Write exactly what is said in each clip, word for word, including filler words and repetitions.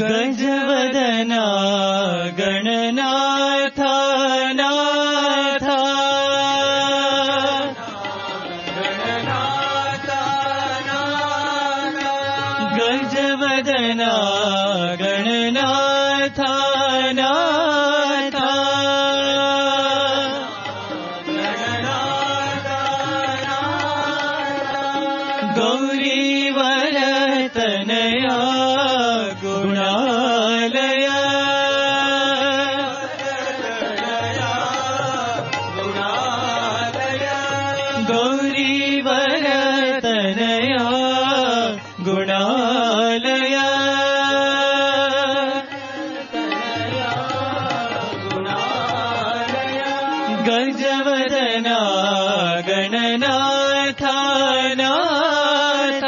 गजवदना गणनाथ नाथ गजवदना गणनाथ नाथ गौरीवर तनया गुणालय गौरीवर तनया गुणालय गजवदना गणनाथ नाथ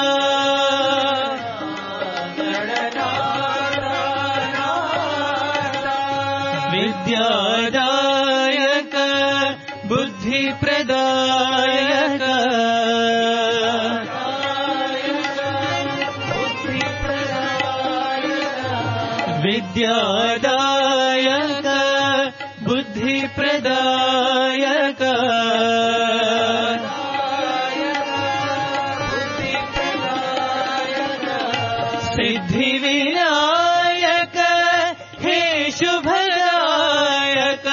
विद्यादायक बुद्धिप्रदायक विद्यादायक बुद्धिप्रदायक सिद्धिविनायक हे शुभदायक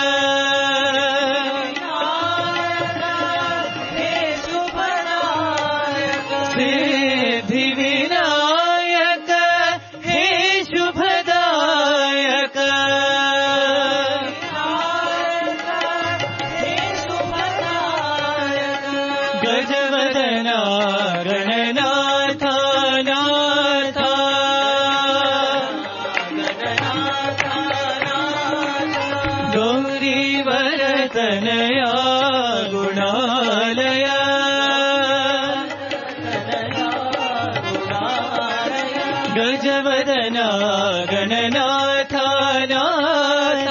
सिद्धिविनायक हे शुभदायक गजवदना गणनाथ नाथ गौरीवर तनया गुणालय गजवदना गणनाथ नाथ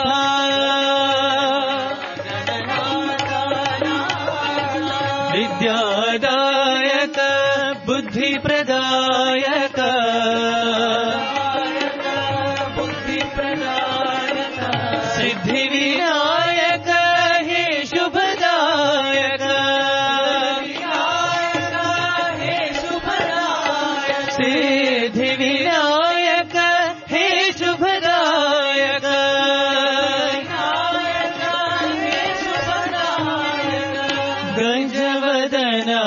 विद्यादायक बुद्धिप्रदायक सिद्धिविनायक हे शुभदायक सिद्धिविनायक हे शुभदायक गजवदना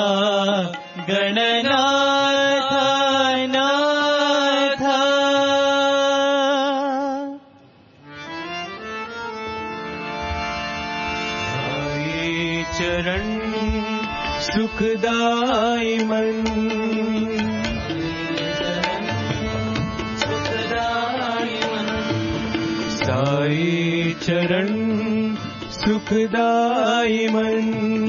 गणनाथ नाथ साई चरण सुखदाई मन साई चरण सुखदाई मन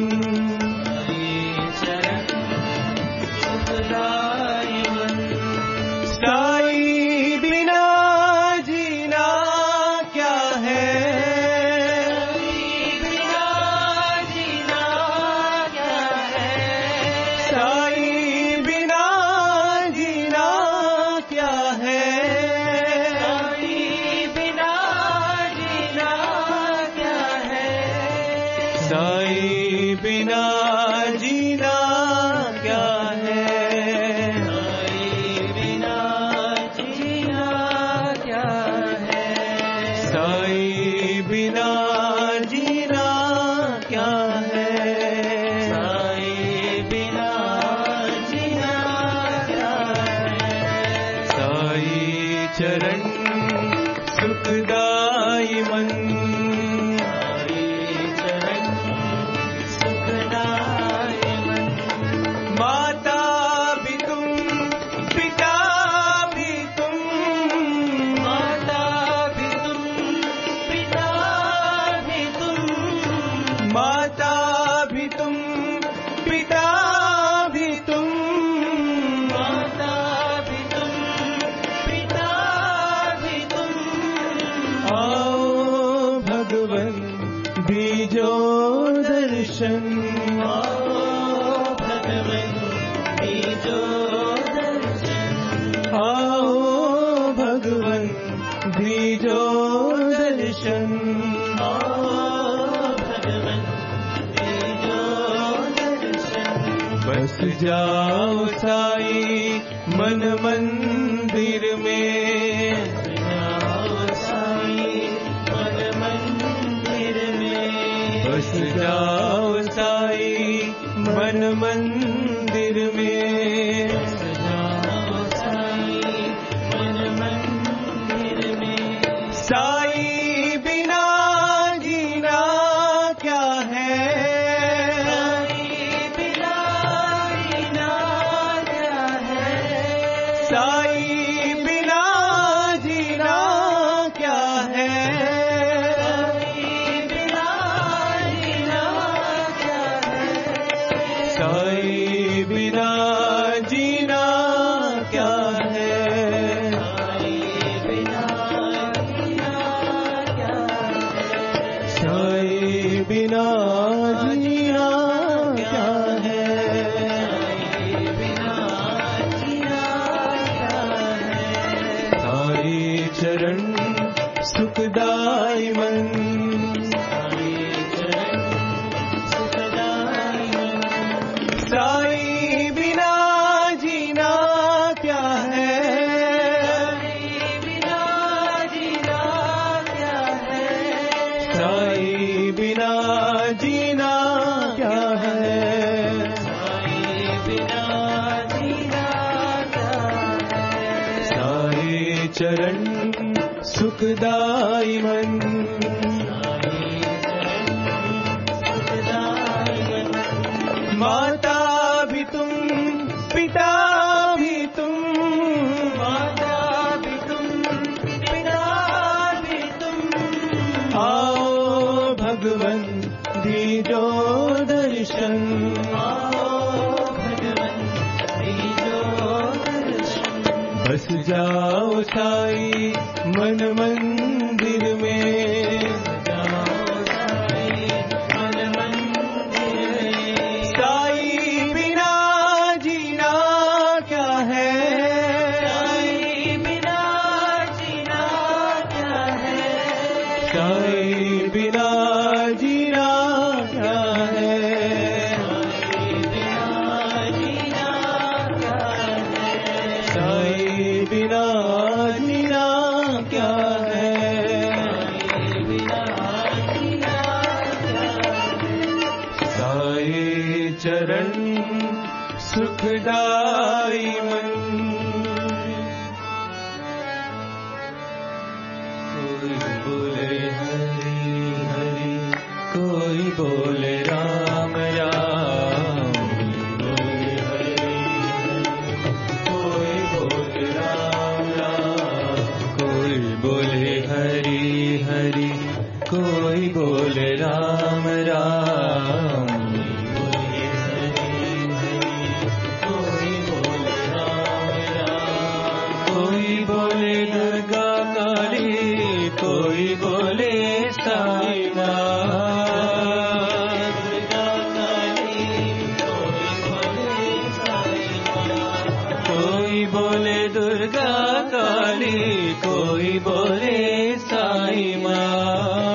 साई बिना जीना क्या है बिना जीना क्या है साई बिना जीना क्या है साई बिना जीना क्या है साई बिना जीना क्या है चरण सुखदाई मन चरण सुखदाई मन माता भी तुम पिता भी तुम माता भी तुम पिता भी तुम माता भी तुम पिता भी तुम माता भी तुम पिता भी तुम आओ भगवन दीजो दर्शन आओ भगवन दीजो दर्शन आओ भगवन जाओ साई मन मंदिर में, मन मंदिर में बस जाओ साई मन मंदिर में, बस जाओ साई मन मंदिर में। साई बिना जीना क्या है, साई बिना जीना क्या है, साई बिना जीना क्या है, साई बिना जीना क्या है, साई बिना जीना क्या है, साई बिना जीना क्या है, साई बिना जीना क्या है, साई बिना जीना क्या है। साई चरण सुखदाई मन, साई चरण सुखदाई मन, साई बिना जीना क्या है, साई बिना जीना क्या है, साई बिना जीना क्या है, साई बिना जीना क्या है। साई चरण सुखदाई मन, साई चरण सुखदाई मन। माता भी तुम पिता भी तुम, माता भी तुम पिता भी तुम। आओ भगवन दीजो दर्शन, आओ भगवन दीजो दर्शन। बस जाओ साई मन मंदिर में, जाओ साई मन मंदिर में। साई बिना जीना क्या है, साई बिना जीना क्या है, साई बिना जीना क्या है, साई बिना जीना क्या है, साई बिना जीना क्या है, साई बिना जीना क्या है। साई चरण सुखदाई मन। कोई बोले हरि हरि, कोई बोले राम राम, कोई बोले हरि कोई बोले राम राम, कोई बोले हरि हरि, कोई बोले राम राम, कोई बोले राम राम। कोई बोले दुर्गा काली, कोई बोले साई माँ, दुर्गा काली कोई बोले साई माँ। कोई बोले दुर्गा काली, कोई बोले साई माँ,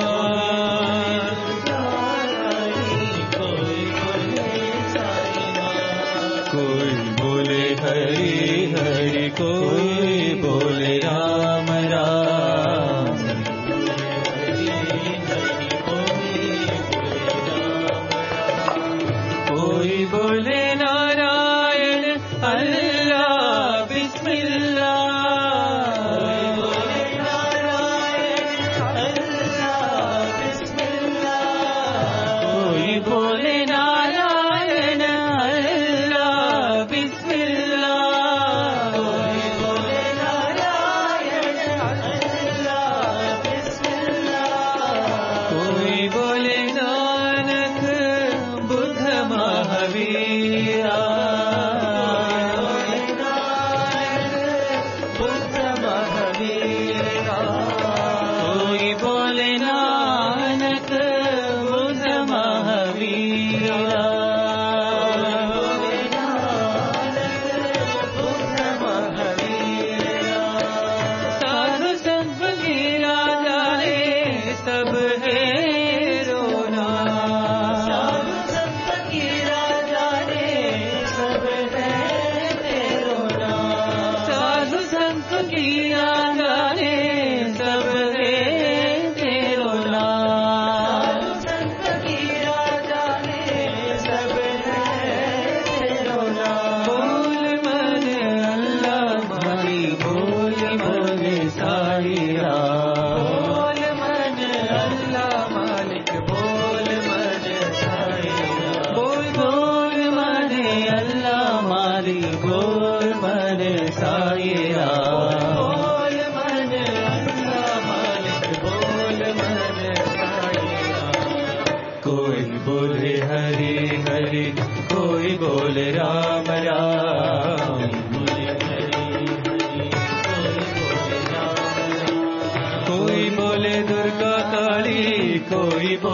कोई बोले साई माँ। कोई बोले हरि हरि, कोई बोले राम राम, कोई बोले नारायण अल्लाह बिस्मिल्लाह, कोई बोले नारायण अल्लाह बिस्मिल्लाह, कोई बोले नारायण अल्लाह बिस्मिल्लाह, कोई बोले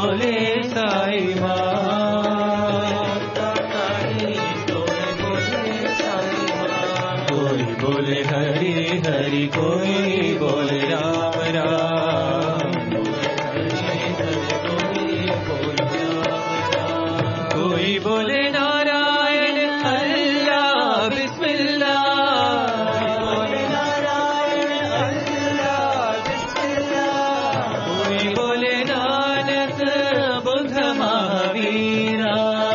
बोले साई कोई बोले हरि हरि कोई बोले राम राम कोई बोले नारायण अल्लाह बिस्मिल्लाह बोले नारायण अल्लाह बिस्मिल्लाह कोई बोले नानक बुद्ध महावीरा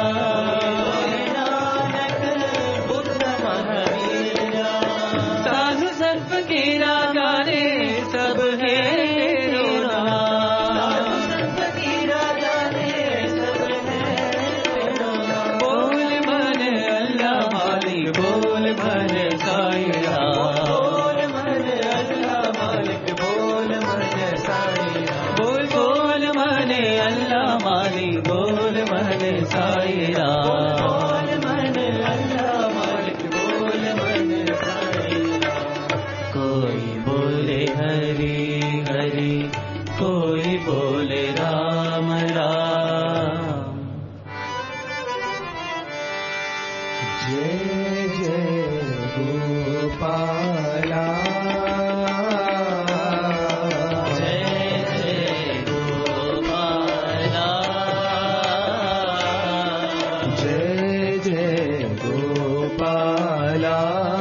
फकीरा गाने सब है रोना फकीरा गाने सब है रोना बोल मन अल्लाह मालिक बोल मन साईं बोल मन अल्लाह मालिक बोल मन साईं बोल बोल मन अल्लाह मालिक बोल मन साईं बोल मन अल्लाह मालिक बोल मन साईं कोई बोले हरि हरि कोई बोले राम राम जय जय गोपाला जय जय गोपाला जय जय गोपाला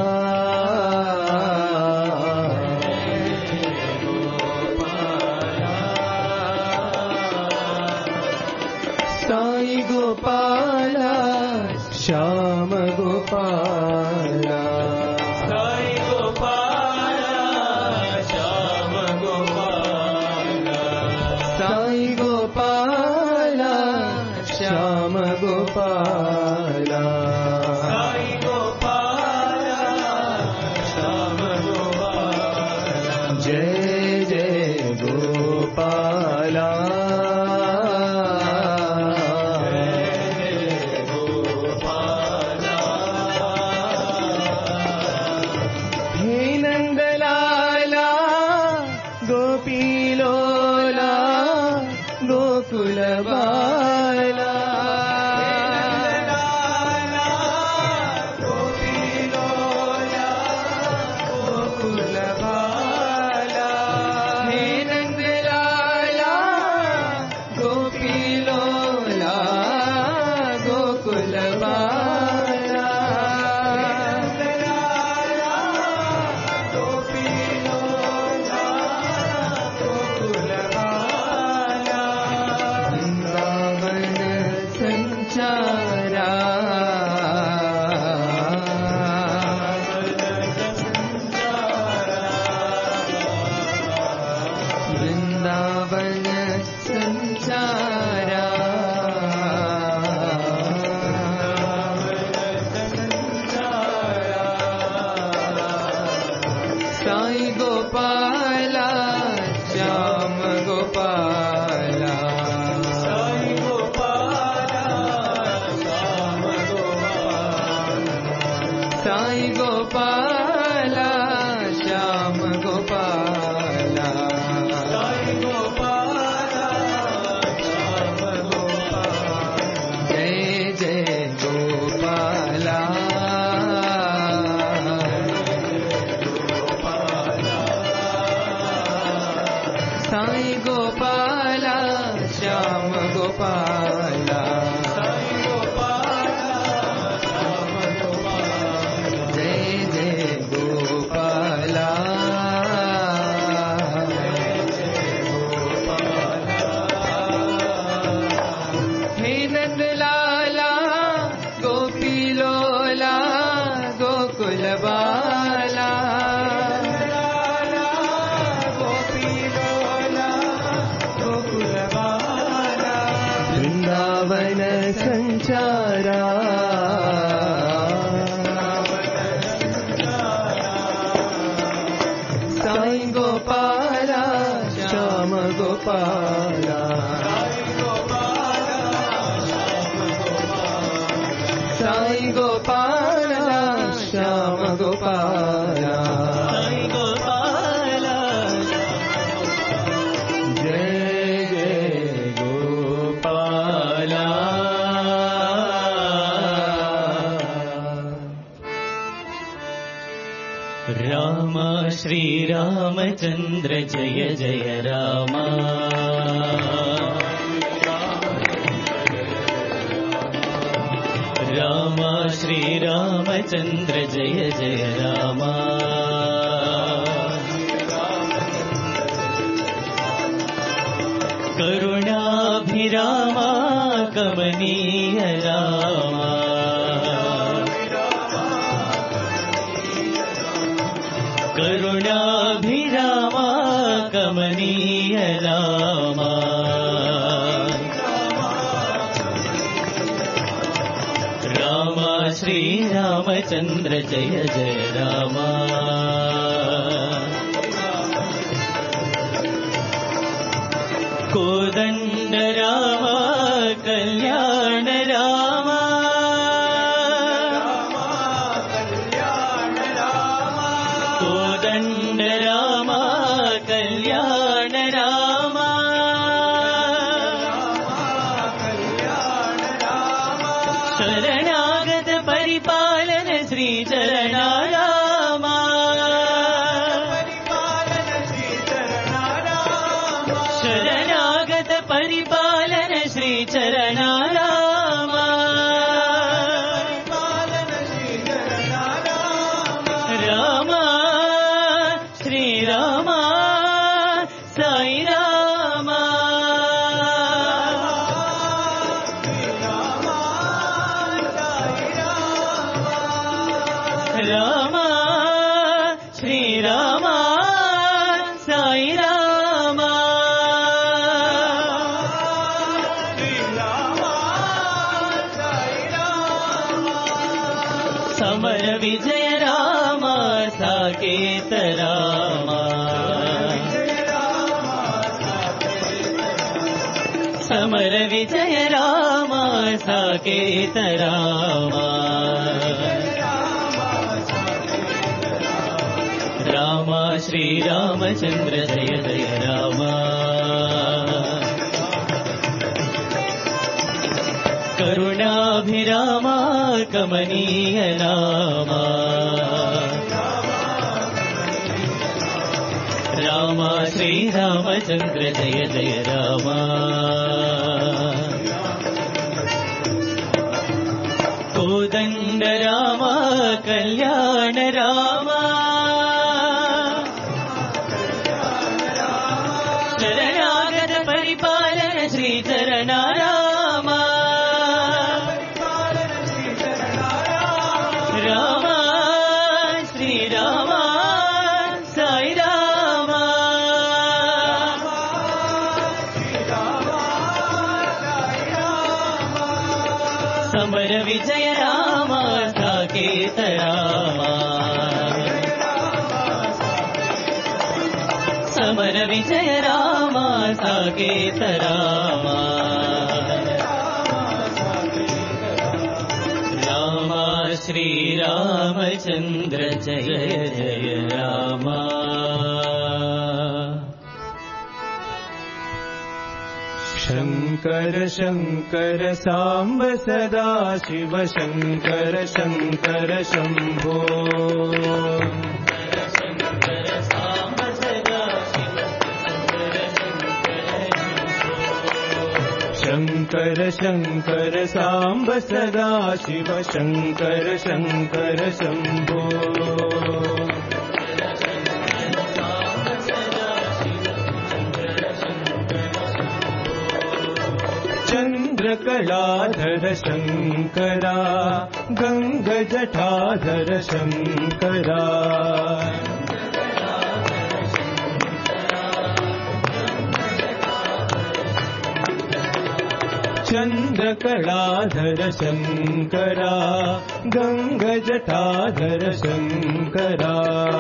साई गोपाला श्याम गोपाला साई गोपाला श्याम गोपाला साई गोपाला श्याम गोपाला साई गोपाला श्याम गोपाला जय जय गोपाला गोकुलबाला गोपीलोला गोकुलबाला हे नंदलाला गोपीलोला गोकुलबाला गोपीलोला गोकुलबाला संचारा वृंदावन संचारा साई गोपाला श्याम गोपाला साई गोपाला श्याम गोपाला साई गोपाला श्याम गोपाला जय जय गोपाला साई गोपाला श्याम गोपाला गोकुलबाला गोपीलोला गोकुलबाला वृंदावन संचारा साई गोपाला श्याम गोपाला साई गोपाला श्याम गोपाला साई गोपाला जय जय गोपाला राम श्रीरामचन्द्र जय जय राम राम श्रीरामचन्द्र जय जय राम करुणाभिराम कमनीय राम करुणाभिराम कमनीय राम राम श्रीरामचन्द्र जय जय राम कोदण्ड राम कल्याण राम कोदण्ड राम कल्याण राम शरणागत परिपालन श्री चरणा राम शरणागत परिपालन श्री चरणा राम राम श्री राम साई राम राम श्री राम साई राम समर विजय राम साकेत राम समर विजय राम साकेत राम राम श्रीरामचन्द्र जय जय राम करुणाभिराम कमनीय नाम राम श्रीरामचन्द्र जय जय राम कोदण्ड राम कल्याण राम शरणागत परिपालन श्री चरणा राम राम श्री राम साई राम समर विजय राम साकेत राम समर विजय राम साकेत राम राम श्रीरामचन्द्र जय जय राम शङ्कर शङ्कर साम्ब सदा शिव शङ्कर शङ्कर शम्भो शङ्कर शङ्कर साम्ब सदा शिव शङ्कर शङ्कर शम्भो चन्द्रकलाधर शङ्करा गङ्गजटाधर शङ्करा चन्द्रकलाधर शङ्करा गङ्गजटाधर शङ्करा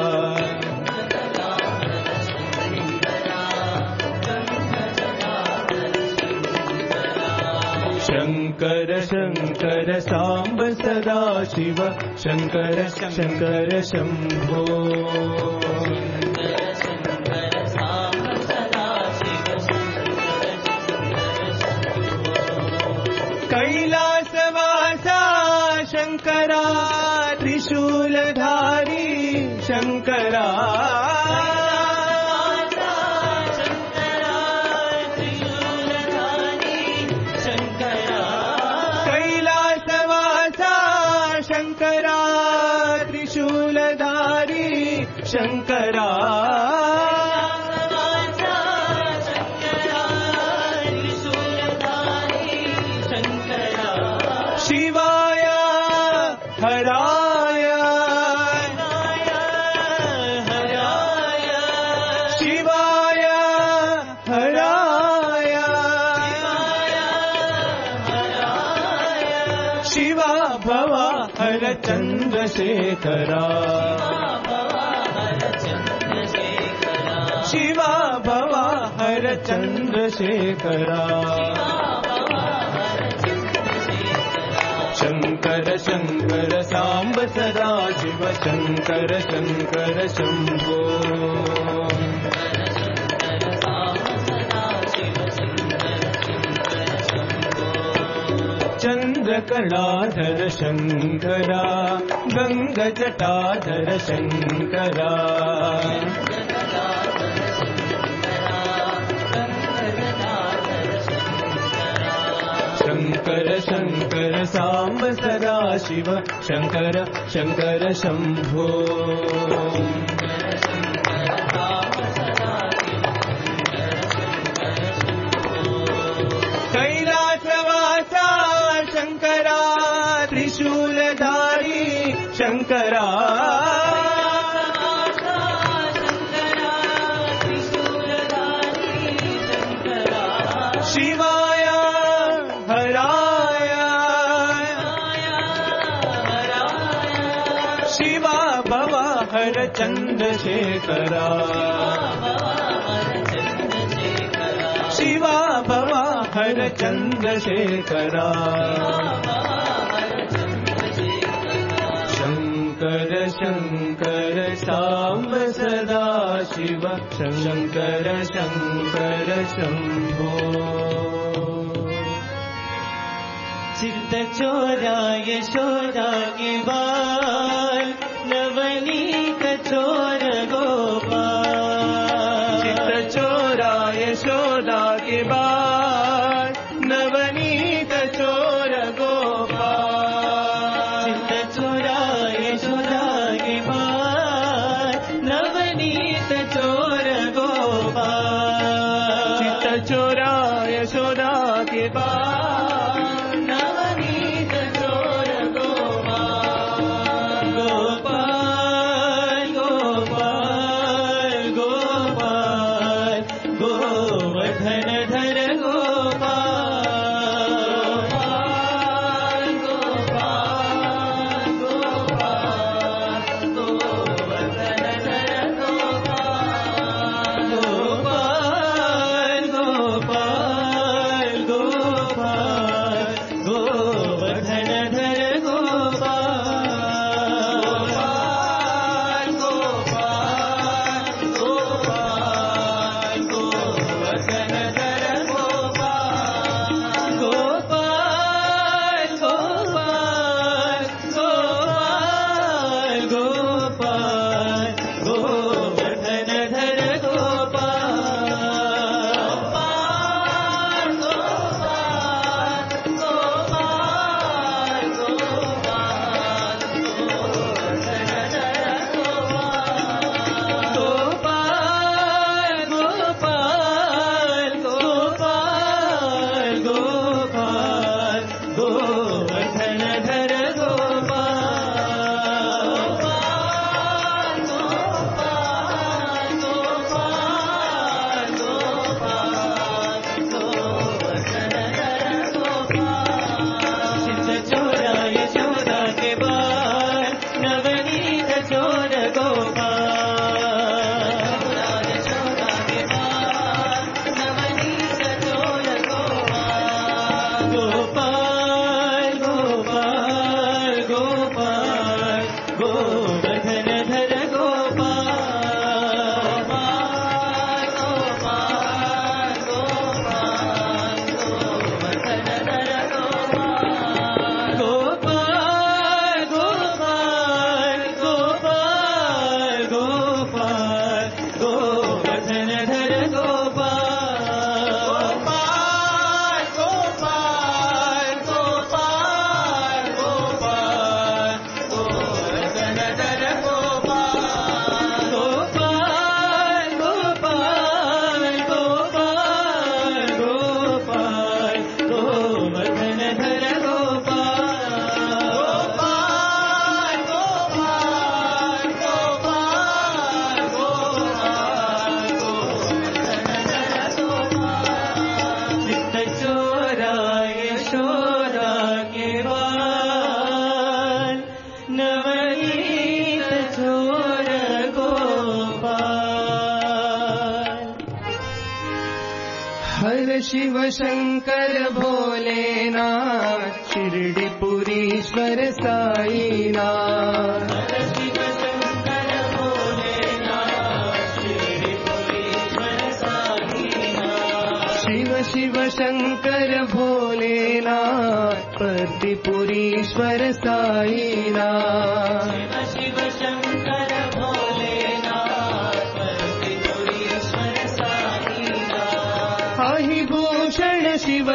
शङ्कर शङ्कर साम्ब सदा शिव शङ्कर शङ्कर शम्भो कैलासवासा शङ्करा त्रिशूलधारी शंकरा शंकरा त्रिशूलधारी शंकरा शिवाय हराय शिवाय हराय शिवा भवा हर चंद्रशेखरा शिवा भवा हर चंद्रशेखरा शंकर शंकर सांब सदा शिव शंकर शंकर शंभो चंद्रकलाधर शंकरा गंग जटाधर शंकरा शंकर शंकर सांब सदा शिव शंकर शंकर शंभो कैलासवासा शंकरा त्रिशूलधारी शंकरा शिवाय हराय शिवा भवा हर चंद्रशेखरा शिवा भवा हर चंद्रशेखरा शंकर शंकर सांब सदा शिव शंकर शंकर शंभो चित्त चोरा यशोदा के बाल नवनीत चोर गोपाल चित्त चोरा यशोदा के बाल नवनीत चोर गोपाल चित्त चोरा यशोदा के बाल नवनीत चोर गोपाल चित्त चोरा यशोदा के बाल नवनीत चोर गोपाल गोपाल गोपाल गोपाल गोवर्धन धर गोपाल गोपाल गोपाल गोवर्धन धर गोपाल गोपाल गोपाल गोपाल गोवर्धन धर गोपाल गोपाल गोपाल गोवर्धन धर गोपाल गोपाल गोपाल गोपाल गोपाल गोवर्धन धर गोपाल गोपाल गोपाल गोपाल गोपाल गोवर्धन धर गोपाल गोपाल गोपाल गोपाल गोवर्धन धर गोपाल चित्त चोरा यशोदा के बाल नवनीत चोर गोपाल यशोदा के बाल नवनीत चोर गोपाल गोपाल गोपाल गोपाल गोवर्धन धर गोपाल गोपाल गोपाल गोवर्धन धर गोपाल गोपाल गोपाल गोपाल शिव शंकर भोलेनाथ शिरडीपुरीश्वर साईनाथ शिव शंकर भोलेनाथ शिरडीपुरीश्वर साईनाथ शिव शिव शंकर भोलेनाथ परतिपुरीश्वर साईनाथ शिव शंकर भोलेनाथ परतिपुरीश्वर साईनाथ आहि भूषण शिव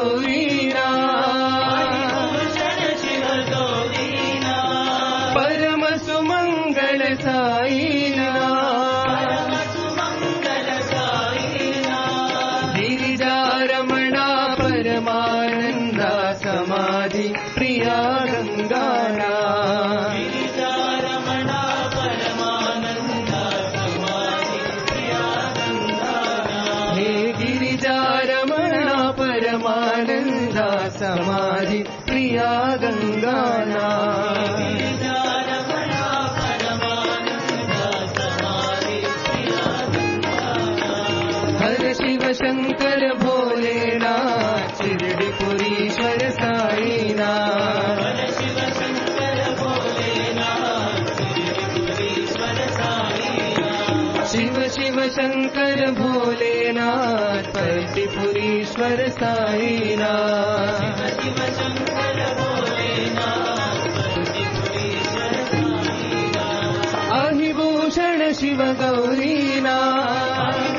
गौरीनाथ भूषण शिव गौरीनाथ परम सुमंगल साईनाथ परम सुमंगल साईनाथ गिरिजारमणा परमानंदा समाधि प्रिया गंगानाथ गिरिजारमणा परमानंदा समाधि प्रिया गंगानाथ हे गिरिजारमणा परमानंदा समाधि प्रिया गंगानाथ गिरिजारमणा परमानंदा समाधि प्रिया गंगानाथ हर शिव शंकर भोलेनाथ शिरडीपुरीश्वर साईनाथ शिव शंकर भोलेनाथ शिरडीपुरीश्वर साईनाथ शिव शिव शंकर भोलेनाथ परतिपुरीश्वर साईनाथ शिव शंकर भोलेनाथ परतिपुरीश्वर साईनाथ आहि भूषण शिव गौरीनाथ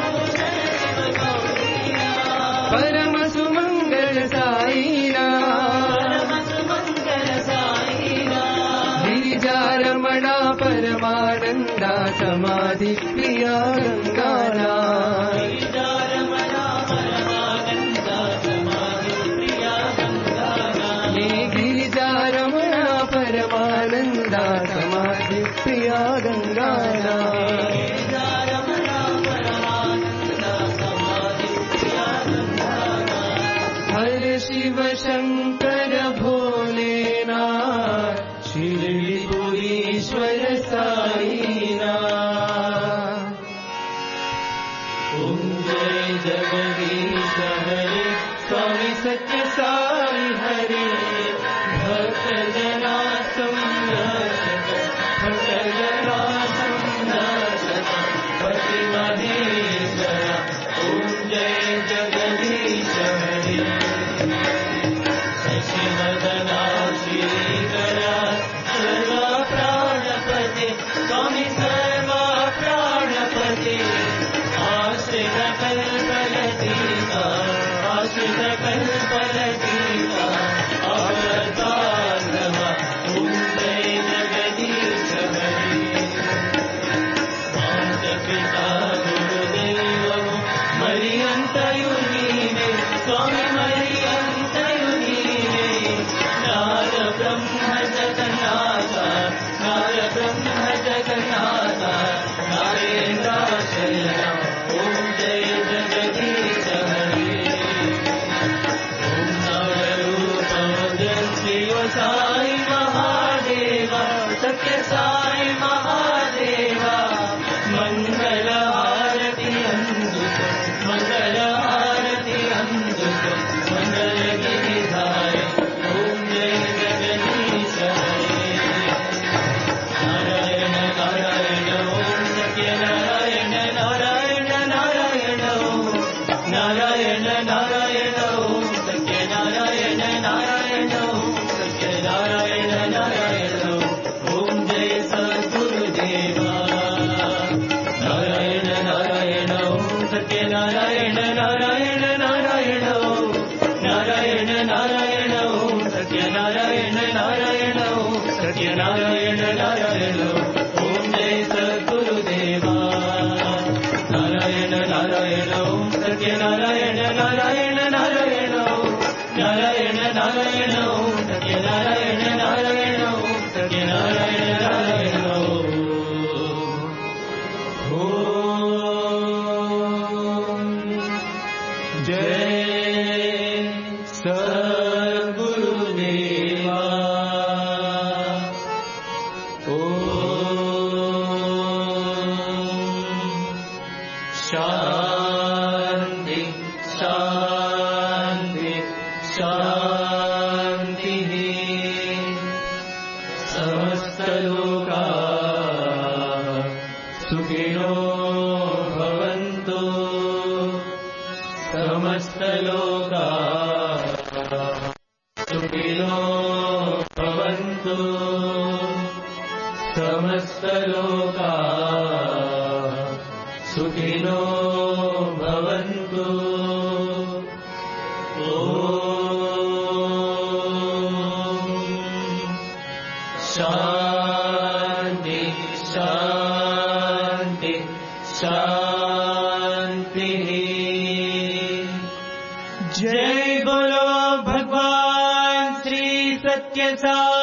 परम सुमंगल साईनाथ परम सुमंगल साईनाथ गिरिजारमणा परमानंदा समाधि प्रिया गंगानाथ गिरिजारमणा परमानंदा समाधि प्रिया गंगानाथ हे गिरिजारमणा परमानंदा समाधि प्रिया गंगानाथ गिरिजारमणा परमानंदा समाधि प्रिया गंगानाथ हर शिव शंकर भोलेनाथ शिरडीपुरीश्वर साईनाथ ओम जय जगदीश हरे स्वामी सत्य साई हरे भक्त जना संरक्षक भक्त जना संरक्षक सुखिनो भवन्तु समस्तलोका सुखिनो भवन्तु समस्तलोका सुखिनो भवन्तु शान्ति शान्ति शान्तिः जय बोलो भगवान श्री सत्य साई।